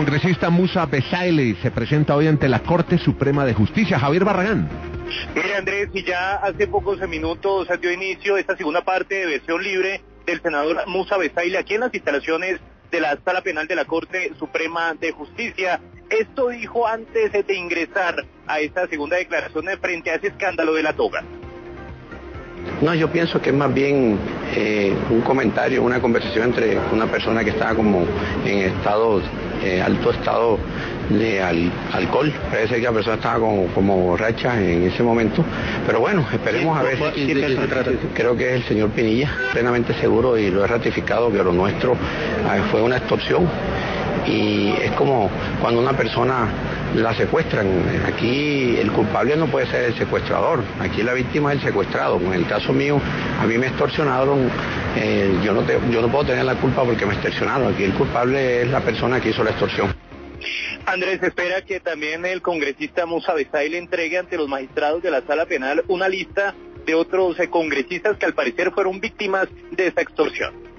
congresista Musa Besaile se presenta hoy ante la Corte Suprema de Justicia. Javier Barragán. Mire, Andrés, y ya hace pocos minutos dio inicio esta segunda parte de versión libre del senador Musa Besaile aquí en las instalaciones de la Sala Penal de la Corte Suprema de Justicia. Esto dijo antes de ingresar a esta segunda declaración frente a ese escándalo de la toga. No, yo pienso que es más bien un comentario, una conversación entre una persona que estaba como en alto estado de alcohol. Parece que la persona estaba como borracha en ese momento. Pero bueno, esperemos a ver. Creo que es el señor Pinilla, plenamente seguro, y lo he ratificado, que lo nuestro fue una extorsión. Y es como cuando una persona la secuestran. Aquí el culpable no puede ser el secuestrador, aquí la víctima es el secuestrado. En el caso mío, a mí me extorsionaron, yo no puedo tener la culpa porque me extorsionaron. Aquí el culpable es la persona que hizo la extorsión. Andrés, espera que también el congresista Musa Besaile entregue ante los magistrados de la Sala Penal una lista de otros congresistas que al parecer fueron víctimas de esta extorsión.